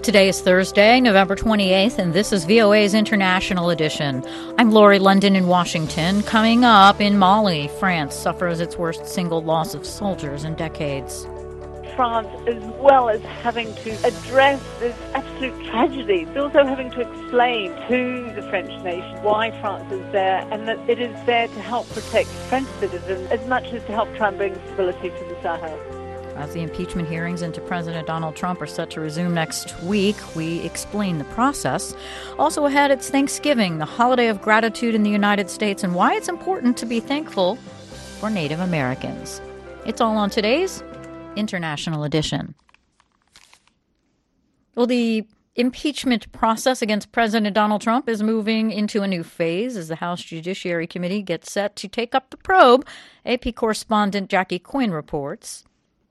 Today is Thursday, November 28th, and this is VOA's International Edition. I'm Lori London in Washington. Coming up, in Mali, France suffers its worst single loss of soldiers in decades. France, as well as having to address this absolute tragedy, it's also having to explain to the French nation why France is there and that it is there to help protect French citizens as much as to help try and bring stability to the Sahel. As the impeachment hearings into President Donald Trump are set to resume next week, we explain the process. Also ahead, it's Thanksgiving, the holiday of gratitude in the United States, and why it's important to be thankful for Native Americans. It's all on today's International Edition. Well, the impeachment process against President Donald Trump is moving into a new phase as the House Judiciary Committee gets set to take up the probe. AP correspondent Jackie Quinn reports.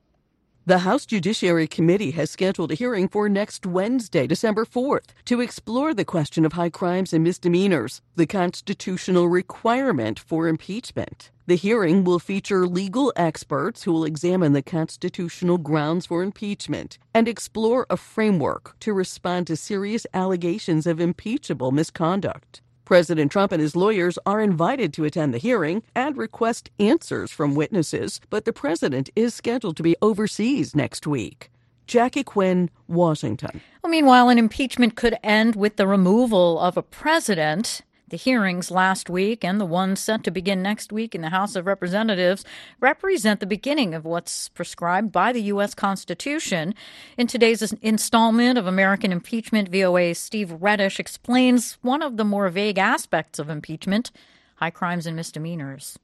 The House Judiciary Committee has scheduled a hearing for next Wednesday, December 4th, to explore the question of high crimes and misdemeanors, the constitutional requirement for impeachment. The hearing will feature legal experts who will examine the constitutional grounds for impeachment and explore a framework to respond to serious allegations of impeachable misconduct. President Trump and his lawyers are invited to attend the hearing and request answers from witnesses, but the president is scheduled to be overseas next week. Jackie Quinn, Washington. Well, meanwhile, an impeachment could end with the removal of a president. The hearings last week and the ones set to begin next week in the House of Representatives represent the beginning of what's prescribed by the U.S. Constitution. In today's installment of American Impeachment, VOA's Steve Reddish explains one of the more vague aspects of impeachment, high crimes and misdemeanors.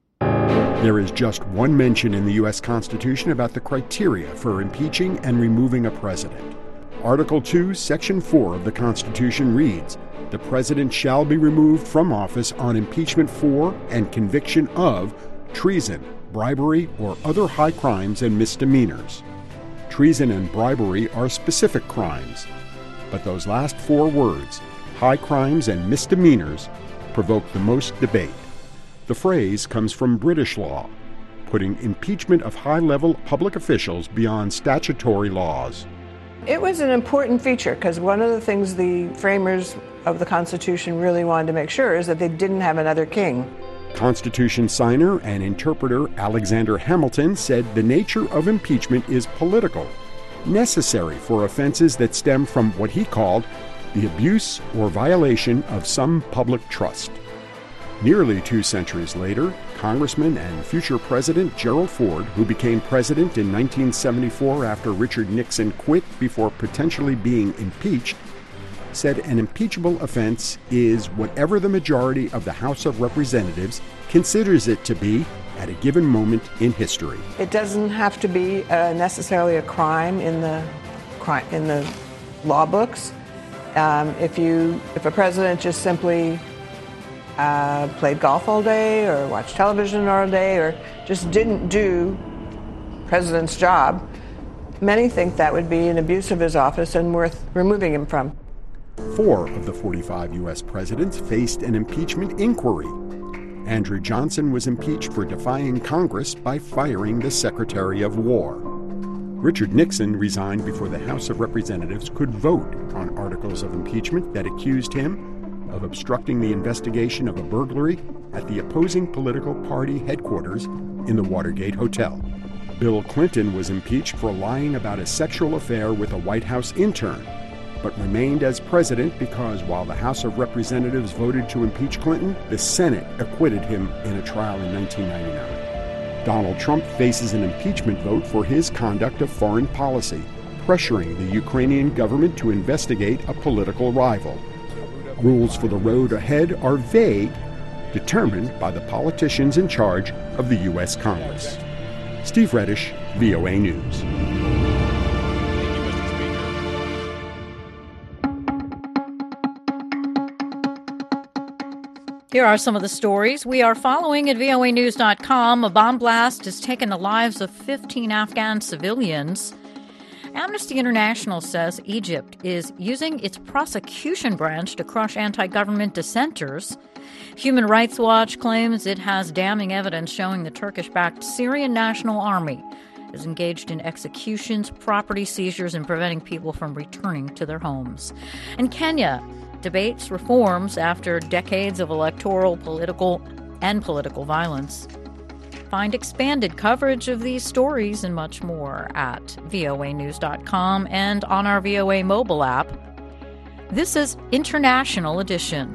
There is just one mention in the U.S. Constitution about the criteria for impeaching and removing a president. Article 2, Section 4 of the Constitution reads, "The President shall be removed from office on impeachment for and conviction of treason, bribery, or other high crimes and misdemeanors." Treason and bribery are specific crimes, but those last four words, high crimes and misdemeanors, provoke the most debate. The phrase comes from British law, putting impeachment of high-level public officials beyond statutory laws. It was an important feature because one of the things the framers of the Constitution really wanted to make sure is that they didn't have another king. Constitution signer and interpreter Alexander Hamilton said the nature of impeachment is political, necessary for offenses that stem from what he called the abuse or violation of some public trust. Nearly 2 centuries later, Congressman and future President Gerald Ford, who became president in 1974 after Richard Nixon quit before potentially being impeached, said an impeachable offense is whatever the majority of the House of Representatives considers it to be at a given moment in history. It doesn't have to be necessarily a crime in the law books. If a president just simply played golf all day or watched television all day or just didn't do president's job, many think that would be an abuse of his office and worth removing him from. 4 of the 45 U.S. presidents faced an impeachment inquiry. Andrew Johnson was impeached for defying Congress by firing the Secretary of War. Richard Nixon resigned before the House of Representatives could vote on articles of impeachment that accused him of obstructing the investigation of a burglary at the opposing political party headquarters in the Watergate Hotel. Bill Clinton was impeached for lying about a sexual affair with a White House intern, but remained as president because while the House of Representatives voted to impeach Clinton, the Senate acquitted him in a trial in 1999. Donald Trump faces an impeachment vote for his conduct of foreign policy, pressuring the Ukrainian government to investigate a political rival. Rules for the road ahead are vague, determined by the politicians in charge of the U.S. Congress. Steve Reddish, VOA News. Here are some of the stories we are following at voanews.com. A bomb blast has taken the lives of 15 Afghan civilians. Amnesty International says Egypt is using its prosecution branch to crush anti-government dissenters. Human Rights Watch claims it has damning evidence showing the Turkish-backed Syrian National Army is engaged in executions, property seizures, and preventing people from returning to their homes. And Kenya debates reforms after decades of electoral, political violence. Find expanded coverage of these stories and much more at voanews.com and on our VOA mobile app. This is International Edition.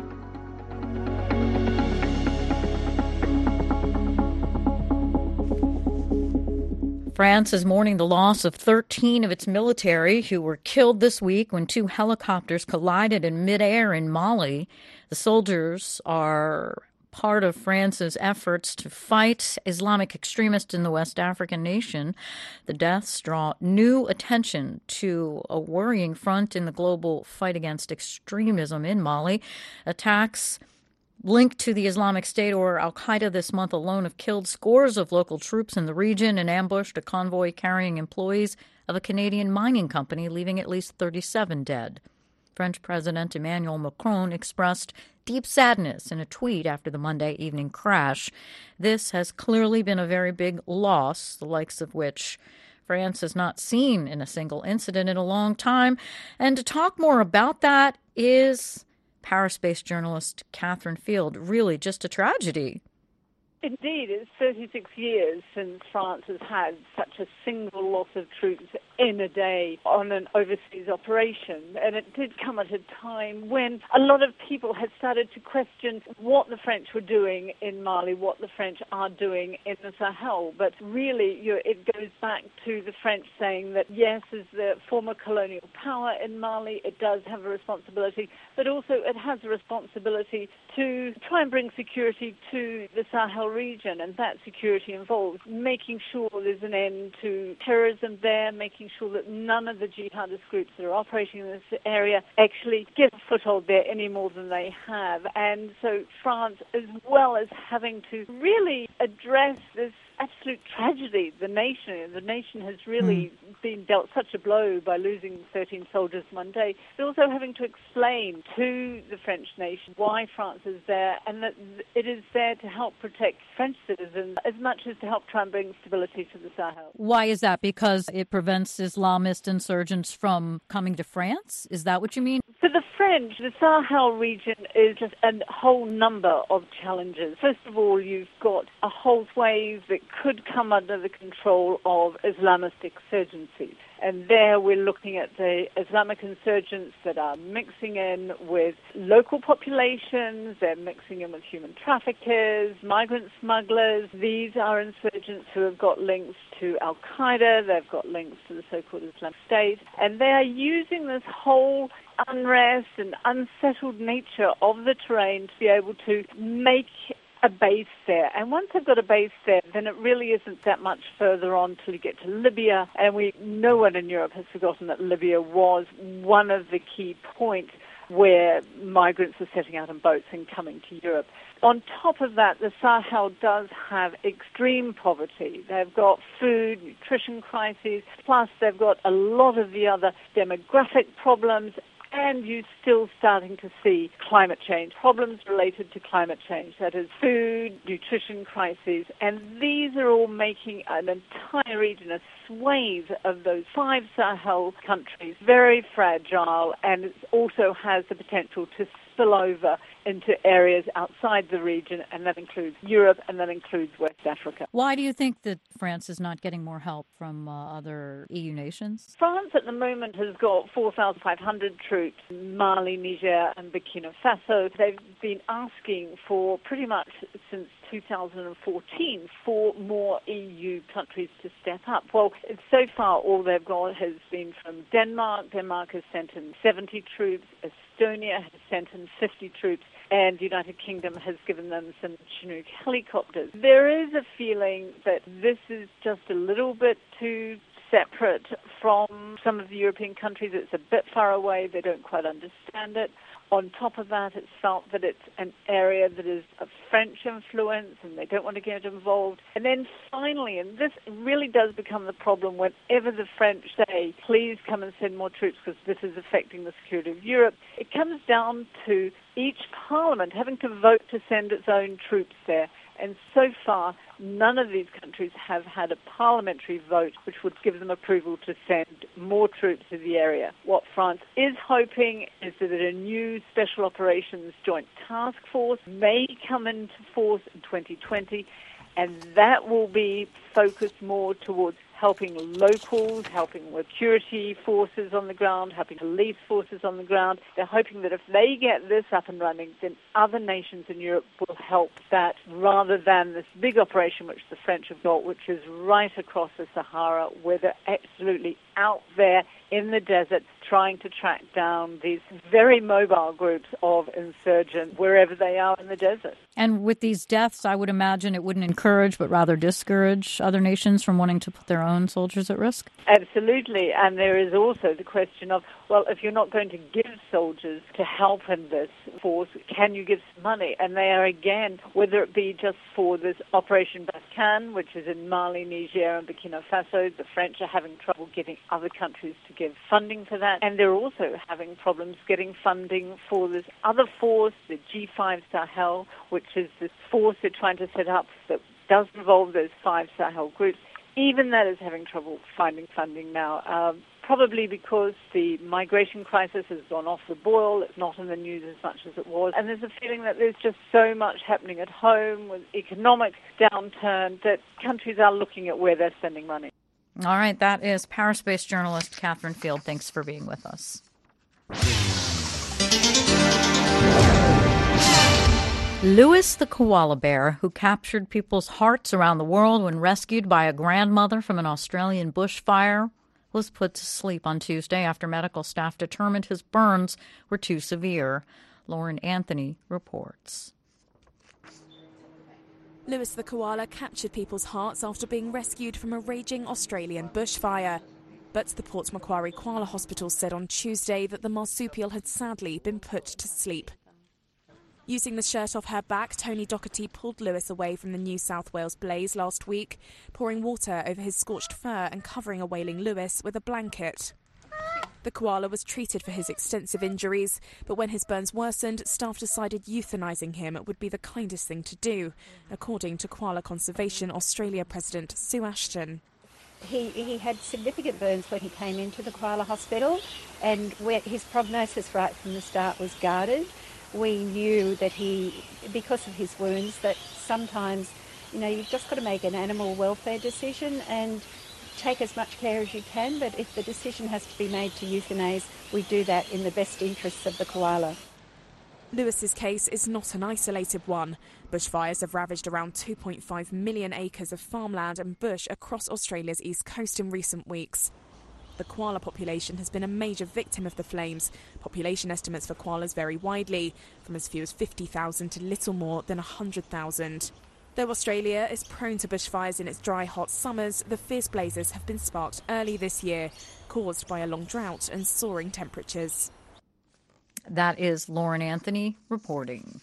France is mourning the loss of 13 of its military who were killed this week when 2 helicopters collided in midair in Mali. The soldiers are part of France's efforts to fight Islamic extremists in the West African nation. The deaths draw new attention to a worrying front in the global fight against extremism in Mali. Attacks linked to the Islamic State or al-Qaeda this month alone have killed scores of local troops in the region and ambushed a convoy carrying employees of a Canadian mining company, leaving at least 37 dead. French President Emmanuel Macron expressed deep sadness in a tweet after the Monday evening crash. This has clearly been a very big loss, the likes of which France has not seen in a single incident in a long time. And to talk more about that is Paris-based journalist Catherine Field. Really just a tragedy. Indeed, it's 36 years since France has had such a single loss of troops in a day on an overseas operation. And it did come at a time when a lot of people had started to question what the French were doing in Mali, what the French are doing in the Sahel. But really, it goes back to the French saying that, yes, as the former colonial power in Mali, it does have a responsibility, but also it has a responsibility to try and bring security to the Sahel region, and that security involves making sure there's an end to terrorism there, making sure that none of the jihadist groups that are operating in this area actually get a foothold there any more than they have. And so France, as well as having to really address this absolute tragedy, the nation has really been dealt such a blow by losing 13 soldiers Monday, but also having to explain to the French nation why France is there and that it is there to help protect French citizens as much as to help try and bring stability to the Sahel. Why is that? Because it prevents Islamist insurgents from coming to France? Is that what you mean? For the French, the Sahel region is just a whole number of challenges. First of all, you've got a whole wave that could come under the control of Islamist insurgency. And there we're looking at the Islamic insurgents that are mixing in with local populations, they're mixing in with human traffickers, migrant smugglers. These are insurgents who have got links to al-Qaeda, they've got links to the so-called Islamic State, and they are using this whole unrest and unsettled nature of the terrain to be able to make a base there. And once they've got a base there, then it really isn't that much further on till you get to Libya. And no one in Europe has forgotten that Libya was one of the key points where migrants are setting out on boats and coming to Europe. On top of that, the Sahel does have extreme poverty. They've got food, nutrition crises, plus they've got a lot of the other demographic problems, and you're still starting to see climate change, problems related to climate change, that is food, nutrition crises, and these are all making an entire region, a swathe of those 5 Sahel countries, very fragile, and it also has the potential to spill over into areas outside the region, and that includes Europe, and that includes West Africa. Why do you think that France is not getting more help from other EU nations? France at the moment has got 4,500 troops in Mali, Niger, and Burkina Faso. They've been asking for pretty much since 2014 for more EU countries to step up. Well, so far all they've got has been from Denmark. Denmark has sent in 70 troops. Estonia has sent in 50 troops, and the United Kingdom has given them some Chinook helicopters. There is a feeling that this is just a little bit too separate from some of the European countries. It's a bit far away. They don't quite understand it. On top of that, it's felt that it's an area that is of French influence and they don't want to get involved. And then finally, and this really does become the problem whenever the French say, please come and send more troops because this is affecting the security of Europe, it comes down to each parliament having to vote to send its own troops there. And so far, none of these countries have had a parliamentary vote which would give them approval to send more troops to the area. What France is hoping is that a new Special Operations Joint Task Force may come into force in 2020, and that will be focused more towards helping locals, helping with security forces on the ground, helping police forces on the ground. They're hoping that if they get this up and running, then other nations in Europe will help that, rather than this big operation which the French have got, which is right across the Sahara, where they're absolutely out there in the desert trying to track down these very mobile groups of insurgents wherever they are in the desert. And with these deaths, I would imagine it wouldn't encourage but rather discourage other nations from wanting to put their own soldiers at risk? Absolutely. And there is also the question of, well, if you're not going to give soldiers to help in this force, can you give some money? And they are, again, whether it be just for this Operation Barkhane, which is in Mali, Niger, and Burkina Faso, the French are having trouble getting other countries to give funding for that. And they're also having problems getting funding for this other force, the G5 Sahel, which is this force they're trying to set up that does involve those 5 Sahel groups. Even that is having trouble finding funding now, probably because the migration crisis has gone off the boil. It's not in the news as much as it was. And there's a feeling that there's just so much happening at home with economic downturn that countries are looking at where they're spending money. All right, that is Paris-based journalist Catherine Field. Thanks for being with us. Louis the koala bear, who captured people's hearts around the world when rescued by a grandmother from an Australian bushfire, was put to sleep on Tuesday after medical staff determined his burns were too severe. Lauren Anthony reports. Louis the koala captured people's hearts after being rescued from a raging Australian bushfire. But the Port Macquarie Koala Hospital said on Tuesday that the marsupial had sadly been put to sleep. Using the shirt off her back, Tony Docherty pulled Louis away from the New South Wales blaze last week, pouring water over his scorched fur and covering a wailing Louis with a blanket. The koala was treated for his extensive injuries, but when his burns worsened, staff decided euthanising him would be the kindest thing to do, according to Koala Conservation Australia President Sue Ashton. He had significant burns when he came into the koala hospital, and his prognosis right from the start was guarded. We knew that because of his wounds, that sometimes, you've just got to make an animal welfare decision and take as much care as you can, but if the decision has to be made to euthanise, we do that in the best interests of the koala. Lewis's case is not an isolated one. Bushfires have ravaged around 2.5 million acres of farmland and bush across Australia's east coast in recent weeks. The koala population has been a major victim of the flames. Population estimates for koalas vary widely, from as few as 50,000 to little more than 100,000. Though Australia is prone to bushfires in its dry, hot summers, the fierce blazes have been sparked early this year, caused by a long drought and soaring temperatures. That is Lauren Anthony reporting.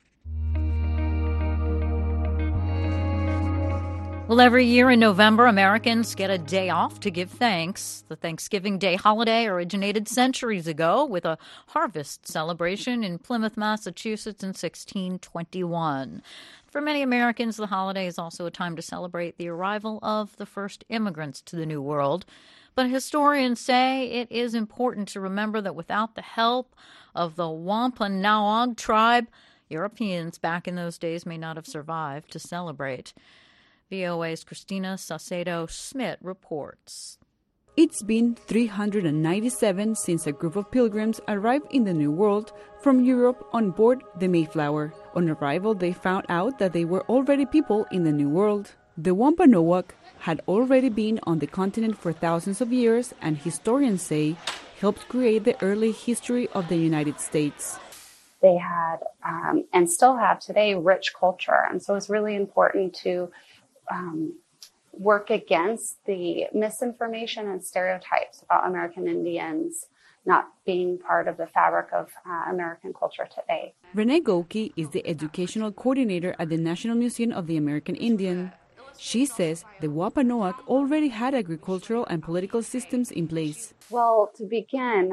Well, every year in November, Americans get a day off to give thanks. The Thanksgiving Day holiday originated centuries ago with a harvest celebration in Plymouth, Massachusetts in 1621. For many Americans, the holiday is also a time to celebrate the arrival of the first immigrants to the New World. But historians say it is important to remember that without the help of the Wampanoag tribe, Europeans back in those days may not have survived to celebrate. VOA's Christina Saucedo-Smith reports. It's been 397 since a group of pilgrims arrived in the New World from Europe on board the Mayflower. On arrival, they found out that they were already people in the New World. The Wampanoag had already been on the continent for thousands of years, and historians say helped create the early history of the United States. They had, and still have today, rich culture, and so it's really important to work against the misinformation and stereotypes about American Indians not being part of the fabric of American culture today. Renee Goki is the educational coordinator at the National Museum of the American Indian. She says the Wampanoag already had agricultural and political systems in place. Well, to begin,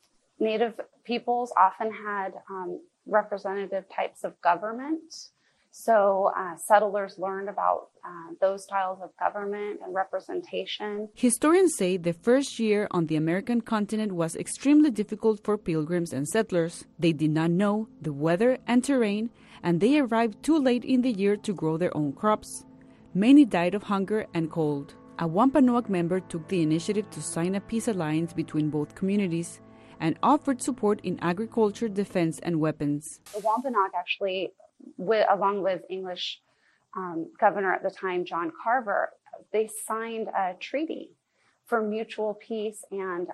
Native peoples often had representative types of government. So settlers learned about those styles of government and representation. Historians say the first year on the American continent was extremely difficult for pilgrims and settlers. They did not know the weather and terrain, and they arrived too late in the year to grow their own crops. Many died of hunger and cold. A Wampanoag member took the initiative to sign a peace alliance between both communities and offered support in agriculture, defense, and weapons. The Wampanoag actually, along with English governor at the time, John Carver, they signed a treaty for mutual peace and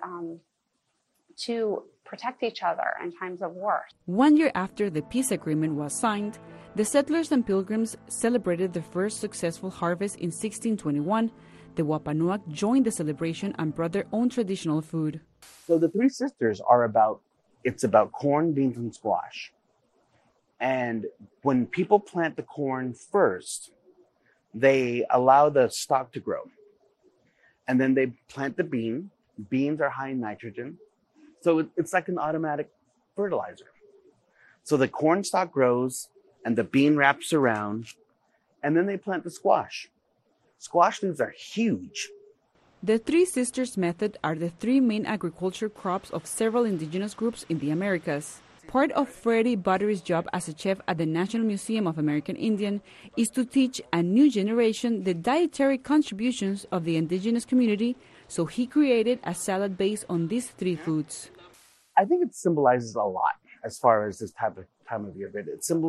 to protect each other in times of war. 1 year after the peace agreement was signed, the settlers and pilgrims celebrated the first successful harvest in 1621. The Wampanoag joined the celebration and brought their own traditional food. So the Three Sisters it's about corn, beans, and squash. And when people plant the corn first, they allow the stalk to grow. And then they plant the bean. Beans are high in nitrogen. So it's like an automatic fertilizer. So the corn stalk grows and the bean wraps around, and then they plant the squash. Squash leaves are huge. The Three Sisters method are the three main agriculture crops of several indigenous groups in the Americas. Part of Freddie Buttery's job as a chef at the National Museum of American Indian is to teach a new generation the dietary contributions of the indigenous community, so he created a salad based on these three foods. I think it symbolizes a lot as far as this time of year.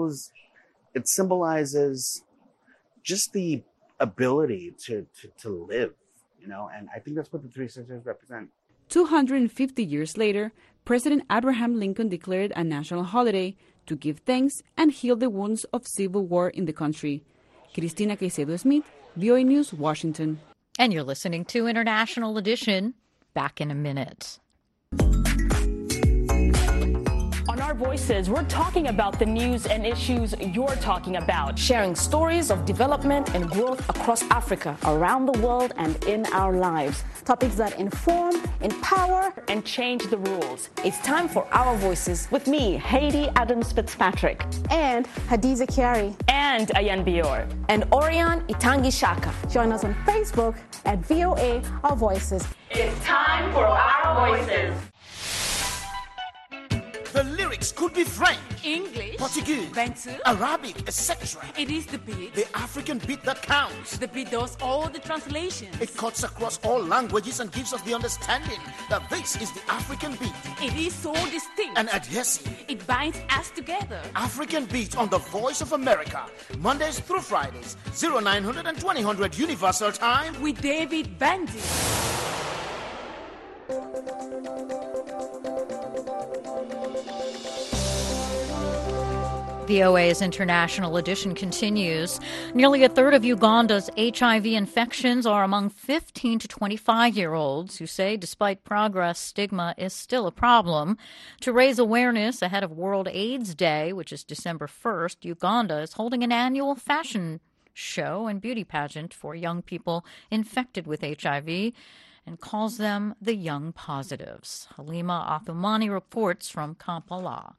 It symbolizes just the ability to live, and I think that's what the Three Sisters represent. 250 years later, President Abraham Lincoln declared a national holiday to give thanks and heal the wounds of civil war in the country. Cristina Caicedo-Smith, VOA News, Washington. And you're listening to International Edition. Back in a minute. On Our Voices, we're talking about the news and issues you're talking about, sharing stories of development and growth across Africa, around the world, and in our lives. Topics that inform, empower, and change the rules. It's time for Our Voices with me, Haiti Adams Fitzpatrick, and Hadiza Kiari, and Ayan Bior, and Orion Itangi Shaka. Join us on Facebook at VOA Our Voices. It's time for Our Voices. The lyrics could be French, English, Portuguese, Bantu, Arabic, etc. It is the beat. The African beat that counts. The beat does all the translations. It cuts across all languages and gives us the understanding that this is the African beat. It is so distinct and adhesive. It binds us together. African beat on the Voice of America. Mondays through Fridays, 0900 and 2000 Universal Time. With David Bandy. VOA's International Edition continues. Nearly a third of Uganda's HIV infections are among 15 to 25-year-olds who say, despite progress, stigma is still a problem. To raise awareness ahead of World AIDS Day, which is December 1st, Uganda is holding an annual fashion show and beauty pageant for young people infected with HIV and calls them the Young Positives. Halima Athumani reports from Kampala.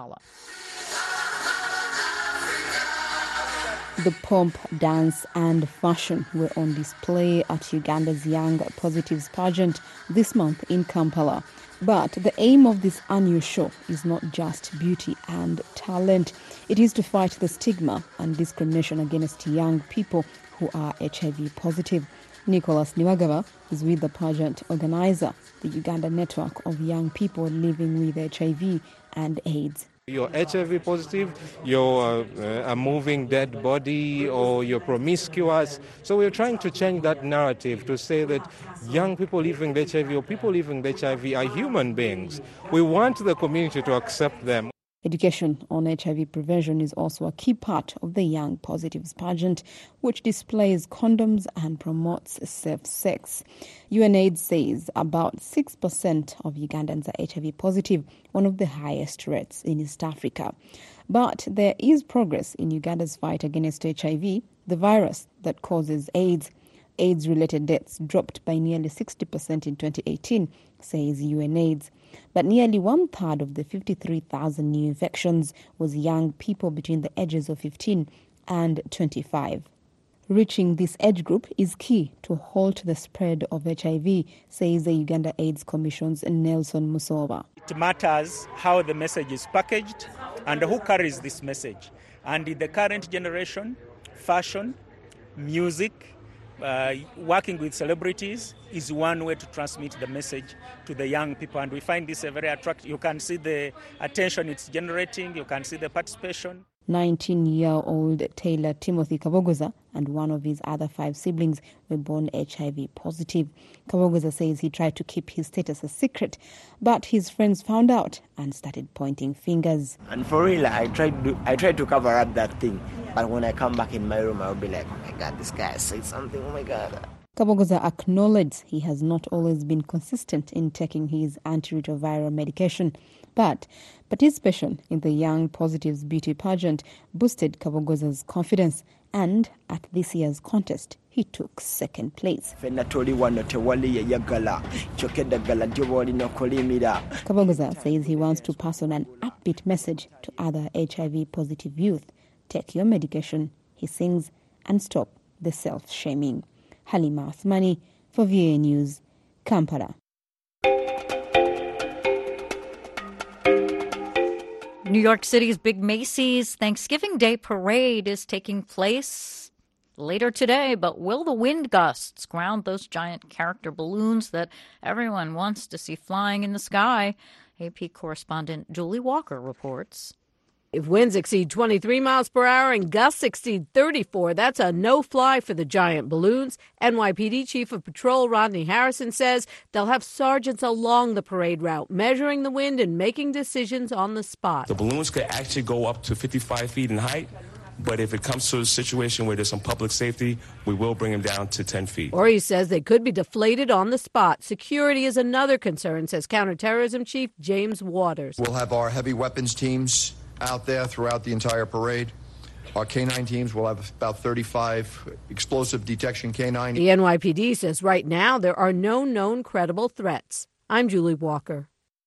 The pomp, dance and fashion were on display at Uganda's Young Positives pageant this month in Kampala. But the aim of this annual show is not just beauty and talent. It is to fight the stigma and discrimination against young people who are HIV positive. Nicholas Niwagaba is with the pageant organizer, the Uganda Network of Young People Living with HIV and AIDS. You're HIV positive, you're a moving dead body, or you're promiscuous. So we're trying to change that narrative to say that young people living with HIV or people living with HIV are human beings. We want the community to accept them. Education on HIV prevention is also a key part of the Young Positives pageant, which displays condoms and promotes safe sex. UNAIDS says about 6% of Ugandans are HIV positive, one of the highest rates in East Africa. But there is progress in Uganda's fight against HIV, the virus that causes AIDS. AIDS-related deaths dropped by nearly 60% in 2018, says UNAIDS. But nearly one-third of the 53,000 new infections was young people between the ages of 15 and 25. Reaching this age group is key to halt the spread of HIV, says the Uganda AIDS Commission's Nelson Musoba. It matters how the message is packaged and who carries this message. And in the current generation, fashion, music, working with celebrities is one way to transmit the message to the young people. And we find this a very attractive. You can see the attention it's generating. You can see the participation. 19-year-old Taylor Timothy Kabogoza and one of his other 5 siblings were born HIV positive. Kabogoza says he tried to keep his status a secret, but his friends found out and started pointing fingers. And for real, I tried to cover up that thing. But when I come back in my room, I'll be like, oh my God, this guy said something, oh my God. Kabogoza acknowledged he has not always been consistent in taking his antiretroviral medication, but participation in the Young Positives beauty pageant boosted Kabogoza's confidence, and at this year's contest, he took second place. Kabogoza says he wants to pass on an upbeat message to other HIV-positive youth. Take your medication, he sings, and stop the self-shaming. Halima Athmani for VOA News, Kampala. New York City's big Macy's Thanksgiving Day Parade is taking place later today, but will the wind gusts ground those giant character balloons that everyone wants to see flying in the sky? AP correspondent Julie Walker reports. If winds exceed 23 miles per hour and gusts exceed 34, that's a no-fly for the giant balloons. NYPD Chief of Patrol Rodney Harrison says they'll have sergeants along the parade route, measuring the wind and making decisions on the spot. The balloons could actually go up to 55 feet in height, but if it comes to a situation where there's some public safety, we will bring them down to 10 feet. Or he says they could be deflated on the spot. Security is another concern, says Counterterrorism Chief James Waters. We'll have our heavy weapons teams out there throughout the entire parade. Our K-9 teams will have about 35 explosive detection K-9. The NYPD says right now there are no known credible threats. I'm Julie Walker.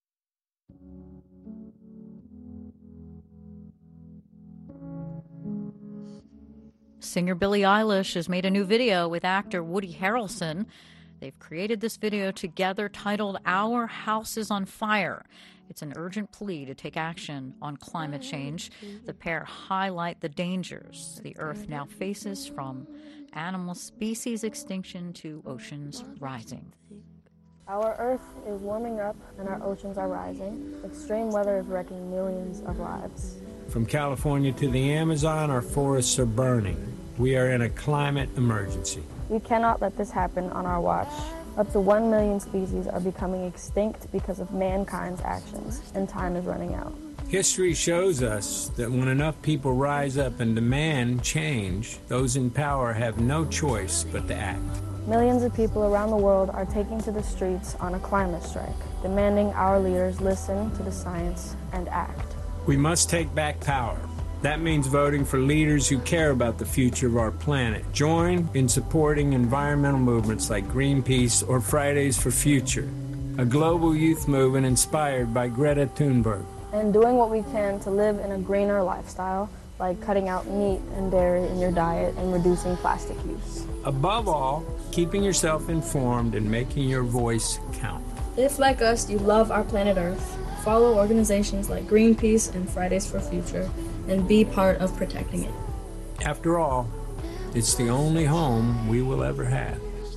Singer Billie Eilish has made a new video with actor Woody Harrelson. They've created this video together titled Our House is on Fire. It's an urgent plea to take action on climate change. The pair highlight the dangers the Earth now faces, from animal species extinction to oceans rising. Our Earth is warming up and our oceans are rising. Extreme weather is wrecking millions of lives. From California to the Amazon, our forests are burning. We are in a climate emergency. We cannot let this happen on our watch. Up to 1 million species are becoming extinct because of mankind's actions, and time is running out. History shows us that when enough people rise up and demand change, those in power have no choice but to act. Millions of people around the world are taking to the streets on a climate strike, demanding our leaders listen to the science and act. We must take back power. That means voting for leaders who care about the future of our planet. Join in supporting environmental movements like Greenpeace or Fridays for Future, a global youth movement inspired by Greta Thunberg. And doing what we can to live in a greener lifestyle, like cutting out meat and dairy in your diet and reducing plastic use. Above all, keeping yourself informed and making your voice count. If, like us, you love our planet Earth, follow organizations like Greenpeace and Fridays for Future, and be part of protecting it. After all, it's the only home we will ever have.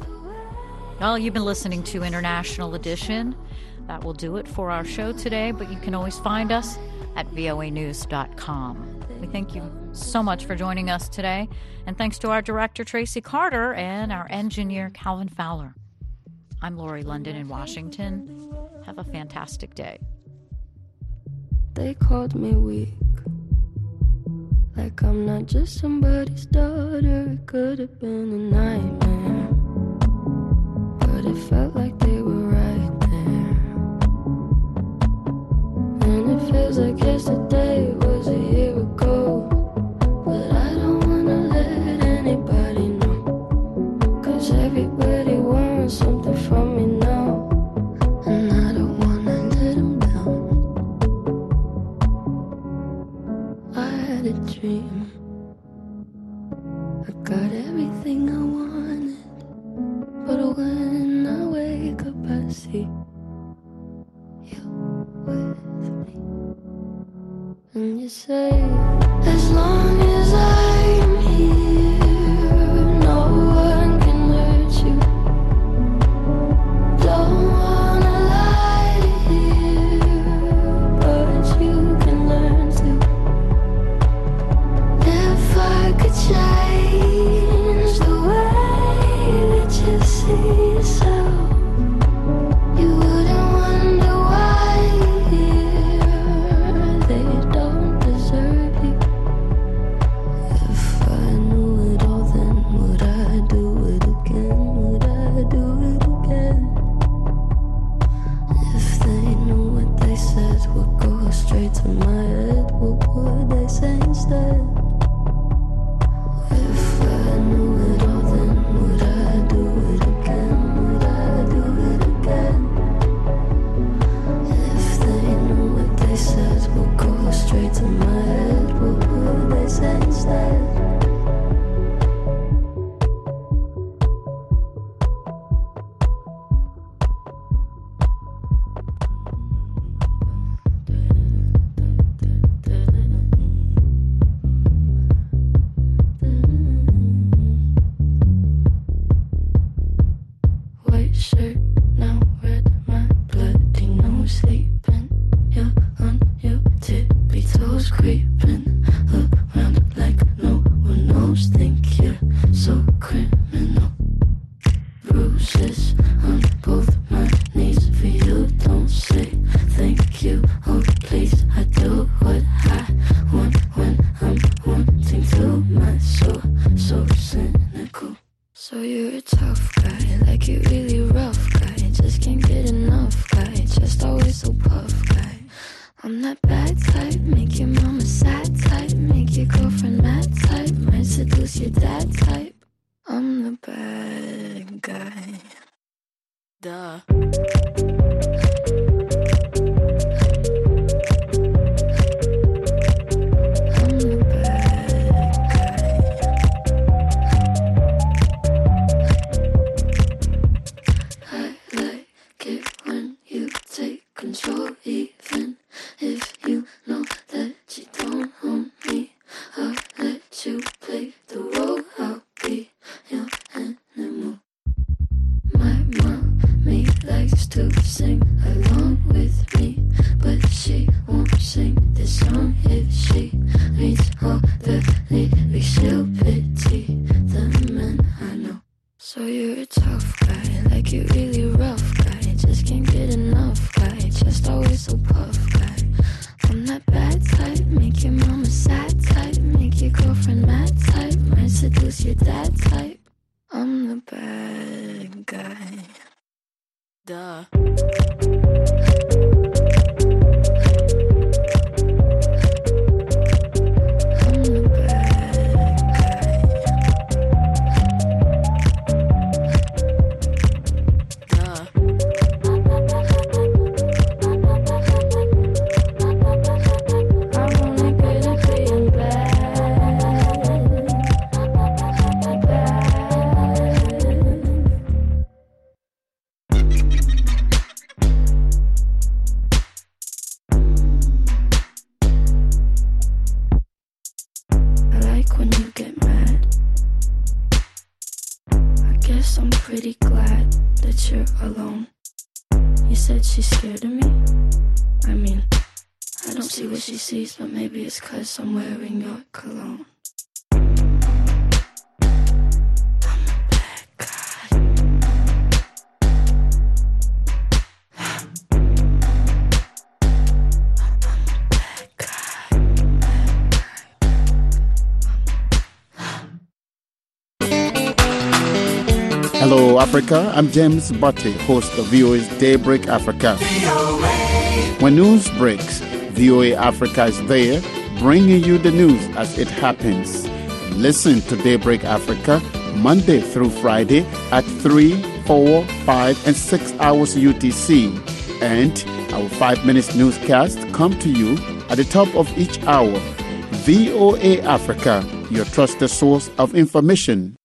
Well, you've been listening to International Edition. That will do it for our show today, but you can always find us at voanews.com. We thank you so much for joining us today, and thanks to our director, Tracy Carter, and our engineer, Calvin Fowler. I'm Lori London in Washington. Have a fantastic day. They called me weak, like I'm not just somebody's daughter. It could have been a nightmare, but it felt like they were right there. And it feels like yesterday was a year ago, but I don't wanna let anybody know, 'cause everybody wants something from me now, and I don't wanna let them down. I had a dream see you with me. And you say, as long as I'm here, no one can hurt you. Don't wanna lie here, but you can learn to. If I could change the way that you see yourself, you wouldn't wonder why here they don't deserve you. If I knew it all, then would I do it again? Would I do it again? If they knew what they said would go straight to my head, what would they say instead? If I knew it all, then would I do it again? Would I do it again? If they knew what they said would go straight to my head, what would they say instead? White shirt, now red, my bloody nose sleeping. You're on your tippy toes, creeping around like no one knows. Think you're so criminal. Bruises on both my knees for you. Don't say thank you, oh please. I do what I want when I'm wanting to. My soul so cynical. So you're a tough guy, like you really rough guy. Just can't get enough guy, just always so puff guy. I'm that bad type, make your mama sad type, make your girlfriend mad type, might seduce your dad type. I'm the bad guy. Duh. Control, even if you know that you don't own me. I'll let you play the role. I'll be your animal. My mommy likes to sing along with me, but she won't sing this song if she reads all the lyrics. She'll pity the men I know. So you're a tough guy, like you really rough guy. Just can't get enough guy, just always so puff guy. I'm that bad type, make your mama sad type, make your girlfriend mad type, might seduce your dad type. I'm the bad guy. Duh. I'm pretty glad that you're alone. You said she's scared of me? I mean, I don't see what she sees, but maybe it's 'cause I'm wearing your cologne. Hello, Africa. I'm James Butte, host of VOA's Daybreak Africa. When news breaks, VOA Africa is there, bringing you the news as it happens. Listen to Daybreak Africa Monday through Friday at 3, 4, 5, and 6 hours UTC. And our 5 minutes newscast come to you at the top of each hour. VOA Africa, your trusted source of information.